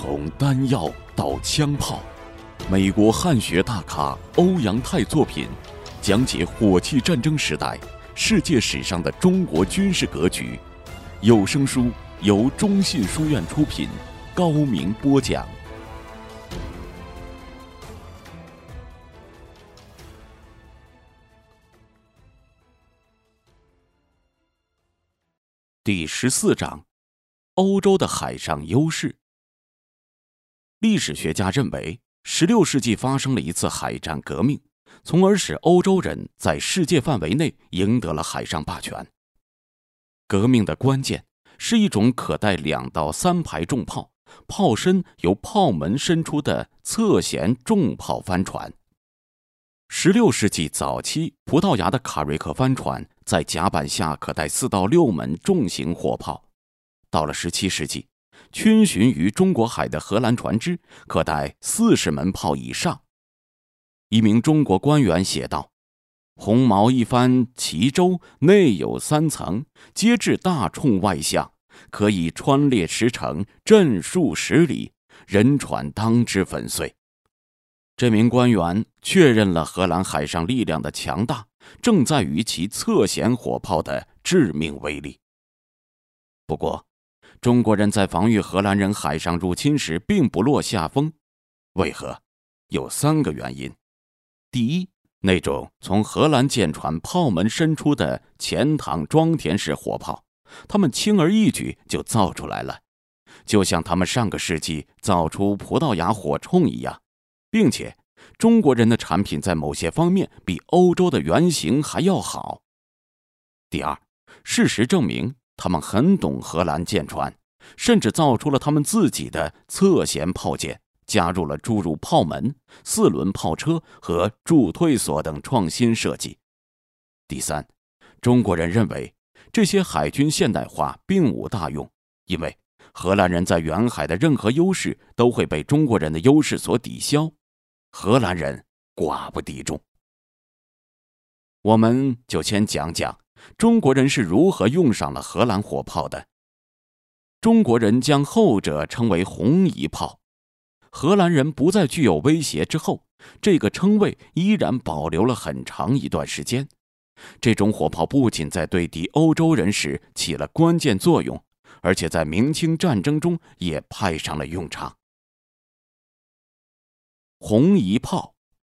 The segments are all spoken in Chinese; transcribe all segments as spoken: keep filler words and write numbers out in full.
从弹药到枪炮，美国汉学大咖欧阳泰作品讲解火器战争时代世界史上的中国军事格局。有声书由中信书院出品，高明播讲。第十四章：欧洲的海上优势。历史学家认为，十六世纪发生了一次海战革命，从而使欧洲人在世界范围内赢得了海上霸权。革命的关键是一种可带两到三排重炮、炮身由炮门伸出的侧舷重炮帆船。十六世纪早期，葡萄牙的卡瑞克帆船在甲板下可带四到六门重型火炮。到了十七世纪，逡巡于中国海的荷兰船只可带四十门炮以上。一名中国官员写道：“红毛一帆齐舟，内有三层，皆至大冲外向，可以穿列十城，震数十里，人船当之粉碎。”这名官员确认了荷兰海上力量的强大正在于其侧舷火炮的致命威力。不过，中国人在防御荷兰人海上入侵时并不落下风。为何？有三个原因。第一，那种从荷兰舰船炮门伸出的前膛装填式火炮，他们轻而易举就造出来了，就像他们上个世纪造出葡萄牙火铳一样，并且中国人的产品在某些方面比欧洲的原型还要好。第二，事实证明他们很懂荷兰舰船，甚至造出了他们自己的侧舷炮舰，加入了诸如炮门、四轮炮车和助退锁等创新设计。第三，中国人认为这些海军现代化并无大用，因为荷兰人在远海的任何优势都会被中国人的优势所抵消，荷兰人寡不敌众。我们就先讲讲中国人是如何用上了荷兰火炮的。中国人将后者称为红夷炮，荷兰人不再具有威胁之后，这个称谓依然保留了很长一段时间。这种火炮不仅在对敌欧洲人时起了关键作用，而且在明清战争中也派上了用场。红夷炮，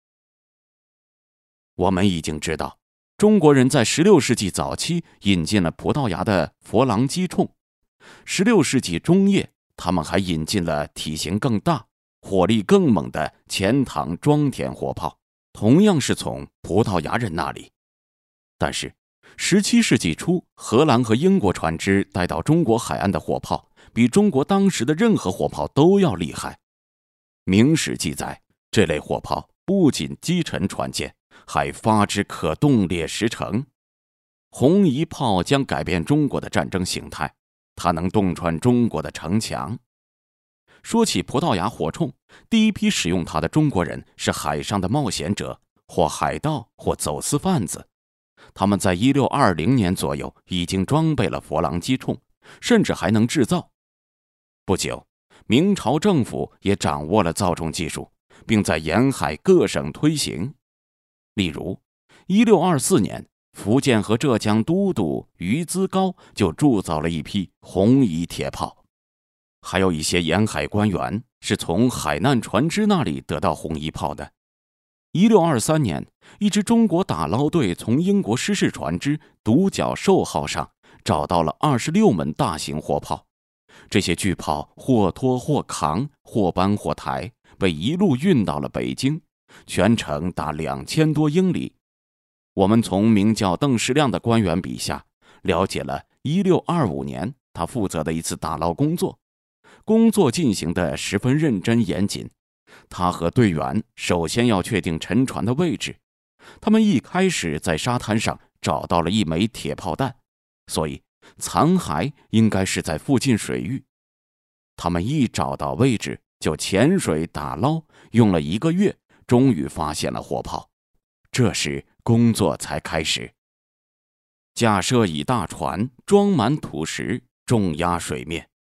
我们已经知道，中国人在十六世纪早期引进了葡萄牙的佛朗机铳，十六世纪中叶，他们还引进了体型更大、火力更猛的前膛装填火炮，同样是从葡萄牙人那里。但是十七世纪初，荷兰和英国船只带到中国海岸的火炮比中国当时的任何火炮都要厉害。明史记载，这类火炮不仅击沉船舰，还发之可动列十城。红夷炮将改变中国的战争形态，它能洞穿中国的城墙。说起葡萄牙火铳，第一批使用它的中国人是海上的冒险者，或海盗，或走私贩子。他们在一六二零年左右已经装备了佛朗机铳，甚至还能制造。不久，明朝政府也掌握了造铳技术，并在沿海各省推行。例如一六二四年，福建和浙江都督于资高就铸造了一批红夷铁炮。还有一些沿海官员是从海难船只那里得到红夷炮的。一六二三年，一支中国打捞队从英国失事船只独角兽号上找到了二十六门大型火炮，这些巨炮或拖或扛，或搬或抬，被一路运到了北京，全程达两千多英里。我们从名叫邓世亮的官员笔下了解了一六二五年他负责的一次打捞工作。工作进行得十分认真严谨，他和队员首先要确定沉船的位置。他们一开始在沙滩上找到了一枚铁炮弹，所以残骸应该是在附近水域。他们一找到位置就潜水打捞，用了一个月，终于发现了火炮。这时工作才开始。架设以大船装满土石，重压水面。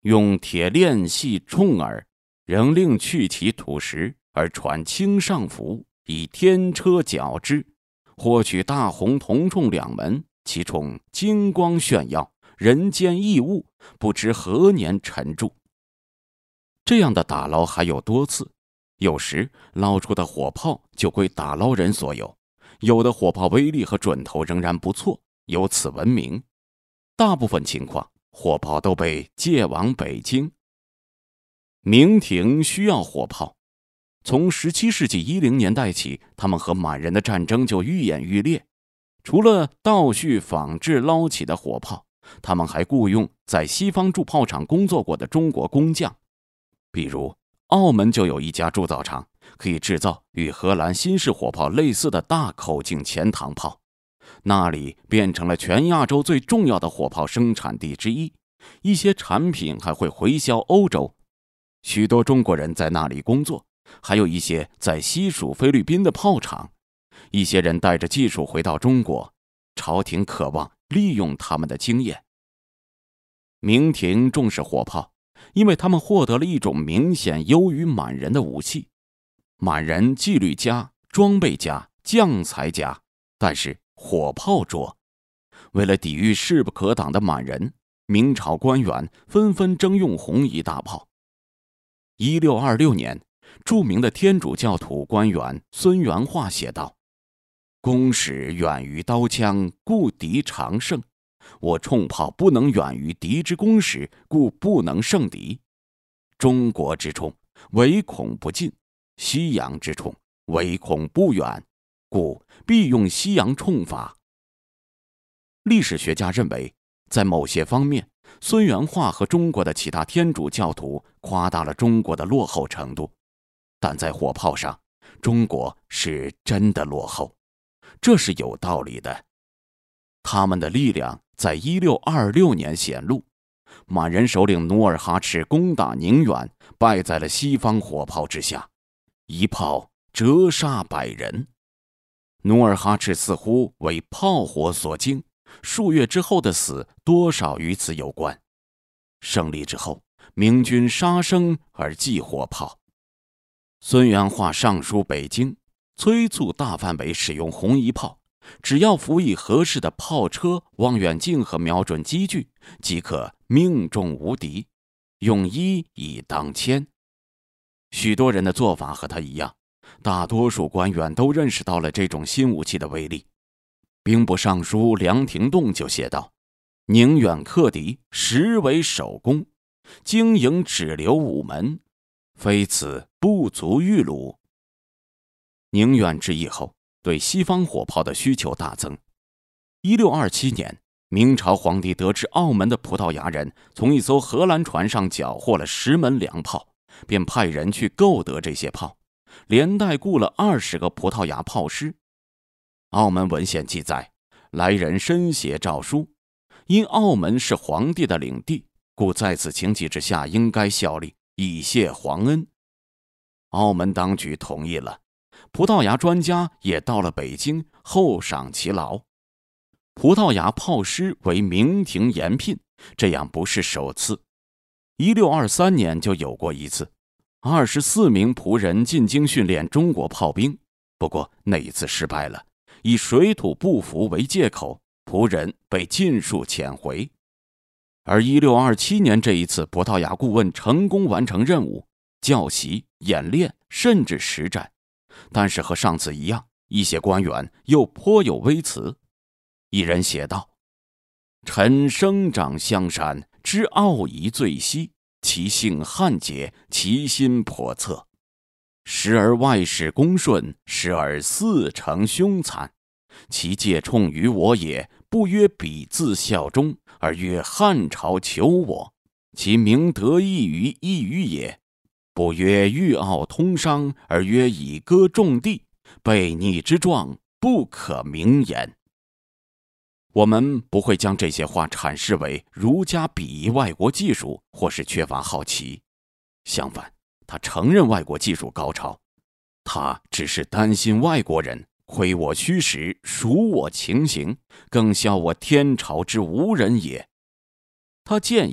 用铁链系冲耳，仍令去其土石，而传青上服，以天车绞之。或取大红铜冲两门，其冲金光炫耀，人间异物，不知何年沉铸。这样的打捞还有多次，有时捞出的火炮就归打捞人所有，有的火炮威力和准头仍然不错，由此闻名。大部分情况，火炮都被借往北京。明廷需要火炮，从十七世纪一零年代起，他们和满人的战争就愈演愈烈。除了倒叙仿制捞起的火炮，他们还雇用在西方铸炮厂工作过的中国工匠。比如澳门就有一家铸造厂，可以制造与荷兰新式火炮类似的大口径前膛炮，那里变成了全亚洲最重要的火炮生产地之一，一些产品还会回销欧洲。许多中国人在那里工作，还有一些在西属菲律宾的炮厂。一些人带着技术回到中国，朝廷渴望利用他们的经验。明廷重视火炮，因为他们获得了一种明显优于满人的武器。满人纪律佳，装备佳，将才佳，但是火炮拙。为了抵御势不可挡的满人，明朝官员纷纷征用红夷大炮。一六二六年，著名的天主教徒官员孙元化写道：弓矢远于刀枪，故敌常胜。我冲炮不能远于敌之弓矢，故不能胜敌。中国之冲，唯恐不近；西洋之冲，唯恐不远，故必用西洋冲法。历史学家认为，在某些方面，孙元化和中国的其他天主教徒夸大了中国的落后程度，但在火炮上，中国是真的落后。这是有道理的。他们的力量在一六二六年显露，满人首领努尔哈赤攻打宁远，败在了西方火炮之下，一炮折杀百人。努尔哈赤似乎为炮火所惊，数月之后的死多少与此有关。胜利之后，明军杀生而忌火炮。孙元化上书北京，催促大范围使用红夷炮，只要辅以合适的炮车、望远镜和瞄准机具，即可命中无敌，用一以当千。许多人的做法和他一样，大多数官员都认识到了这种新武器的威力。兵部尚书梁廷栋就写道：宁远克敌，实为首功，经营只留午门，非此不足御鲁。宁远之役后，对西方火炮的需求大增。一六二七年，明朝皇帝得知澳门的葡萄牙人从一艘荷兰船上缴获了十门粮炮，便派人去购得这些炮，连带雇了二十个葡萄牙炮师。澳门文献记载，来人申写诏书，因澳门是皇帝的领地，故在此情急之下应该效力，以谢皇恩。澳门当局同意了，葡萄牙专家也到了北京，厚赏其劳。葡萄牙炮师为明廷延聘，这样不是首次。一六二三年就有过一次，二十四名仆人进京训练中国炮兵，不过那一次失败了，以水土不服为借口，仆人被尽数遣回。而一六二七年这一次，葡萄牙顾问成功完成任务，教习、演练，甚至实战。但是和上次一样，一些官员又颇有微词。一人写道：臣生长香山，知奥夷最稀，其性悍捷，其心叵测。时而外事恭顺，时而似成凶残。其借冲于我也，不曰彼自效忠，而曰汉朝求我。其明得益于益于也，不曰欲傲通商，而曰以割重地，悖逆之状，不可明言。我们不会将这些话阐释为儒家鄙夷外国技术或是缺乏好奇，相反，他承认外国技术高超，他只是担心外国人窥我虚实，属我情形，更笑我天朝之无人也。他建议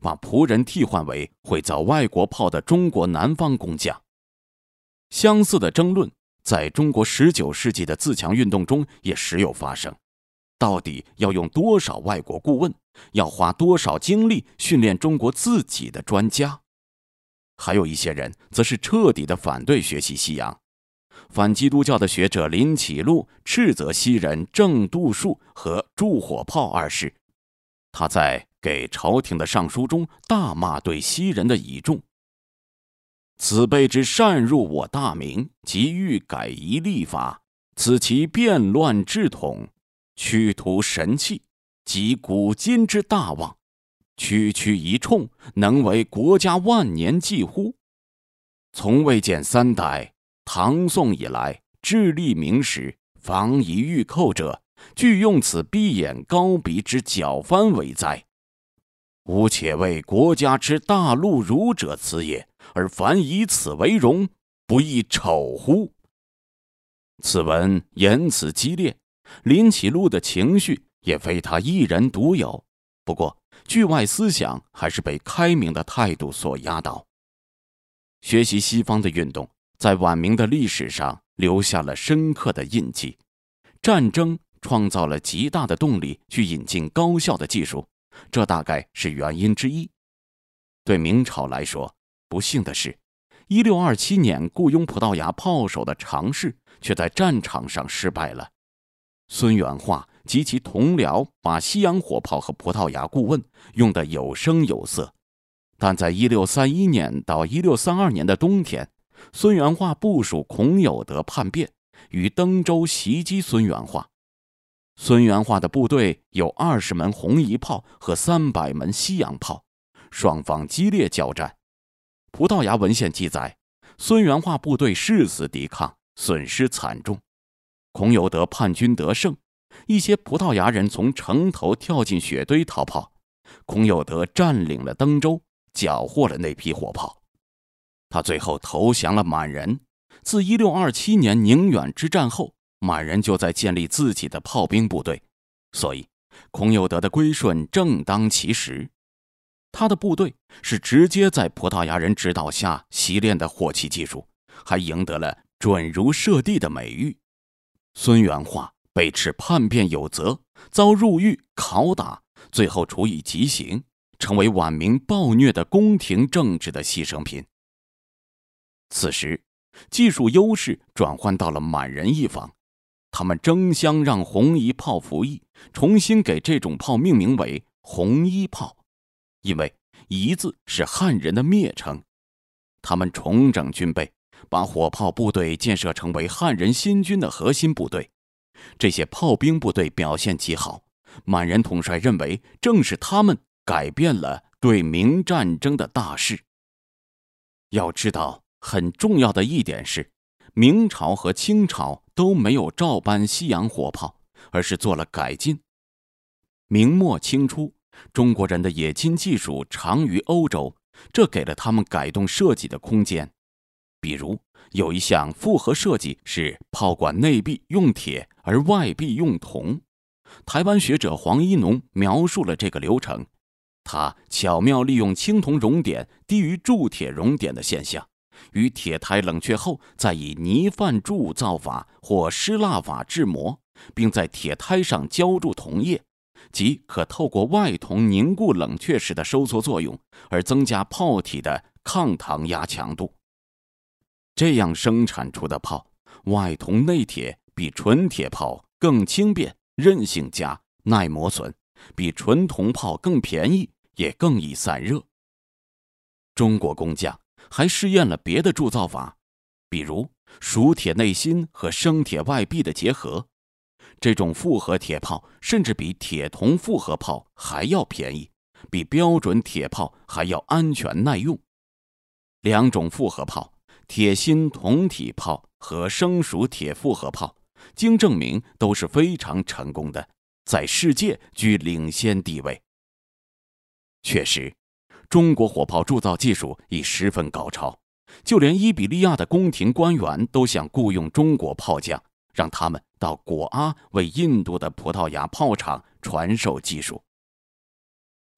把仆人替换为会造外国炮的中国南方工匠。相似的争论在中国十九世纪的自强运动中也时有发生，到底要用多少外国顾问，要花多少精力训练中国自己的专家？还有一些人则是彻底的反对学习西洋。反基督教的学者林启禄斥责西人郑度数和铸火炮二世，他在给朝廷的上书中大骂对西人的倚重。此辈之擅入我大明，即欲改夷立法，此其变乱治统，驱图神器，及古今之大望，区区一冲，能为国家万年计乎？从未见三代，唐宋以来，智力明时，防夷御寇者，俱用此闭眼高鼻之狡藩为哉！吾且为国家之大戮儒者此也，而凡以此为荣，不亦丑乎？此文言辞激烈，林启禄的情绪也非他一人独有，不过剧外思想还是被开明的态度所压倒。学习西方的运动在晚明的历史上留下了深刻的印记。战争创造了极大的动力去引进高效的技术，这大概是原因之一。对明朝来说，不幸的是一六二七年雇佣葡萄牙炮手的尝试却在战场上失败了。孙元化及其同僚把西洋火炮和葡萄牙顾问用得有声有色，但在一六三一年到一六三二年的冬天，孙元化部署孔有德叛变，于登州袭击孙元化。孙元化的部队有二十门红夷炮和三百门西洋炮，双方激烈交战。葡萄牙文献记载，孙元化部队誓死抵抗，损失惨重。孔有德叛军得胜，一些葡萄牙人从城头跳进雪堆逃跑，孔有德占领了登州，缴获了那批火炮。他最后投降了满人。自一六二七年宁远之战后，满人就在建立自己的炮兵部队，所以孔有德的归顺正当其时。他的部队是直接在葡萄牙人指导下习练的火器技术，还赢得了准如射地的美誉。孙元化被斥叛变有责，遭入狱拷打，最后处以极刑，成为晚明暴虐的宫廷政治的牺牲品。此时技术优势转换到了满人一方，他们争相让红夷炮服役，重新给这种炮命名为红衣炮，因为夷字是汉人的蔑称。他们重整军备，把火炮部队建设成为汉人新军的核心部队。这些炮兵部队表现极好，满人统帅认为正是他们改变了对明战争的大势。要知道，很重要的一点是，明朝和清朝都没有照搬西洋火炮，而是做了改进。明末清初，中国人的冶金技术长于欧洲，这给了他们改动设计的空间。比如有一项复合设计是炮管内壁用铁而外壁用铜，台湾学者黄一农描述了这个流程，他巧妙利用青铜熔点低于铸铁熔点的现象，于铁胎冷却后再以泥泛铸造法或湿蜡法制模，并在铁胎上浇筑铜液，即可透过外铜凝固冷却时的收缩作用而增加炮体的抗膛压强度。这样生产出的炮，外铜内铁，比纯铁炮更轻便、韧性佳、耐磨损，比纯铜炮更便宜，也更易散热。中国工匠还试验了别的铸造法，比如熟铁内芯和生铁外壁的结合。这种复合铁炮甚至比铁铜复合炮还要便宜，比标准铁炮还要安全耐用。两种复合炮，铁芯铜体炮和生熟铁复合炮，经证明都是非常成功的，在世界居领先地位。确实，中国火炮铸造技术已十分高超，就连伊比利亚的宫廷官员都想雇佣中国炮匠，让他们到果阿为印度的葡萄牙炮厂传授技术。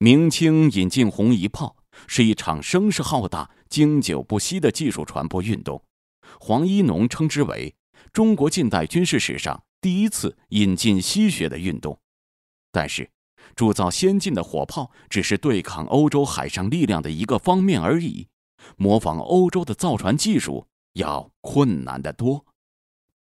明清引进红夷炮是一场声势浩大、经久不息的技术传播运动。黄一农称之为中国近代军事史上第一次引进西学的运动。但是，铸造先进的火炮只是对抗欧洲海上力量的一个方面而已，模仿欧洲的造船技术要困难得多。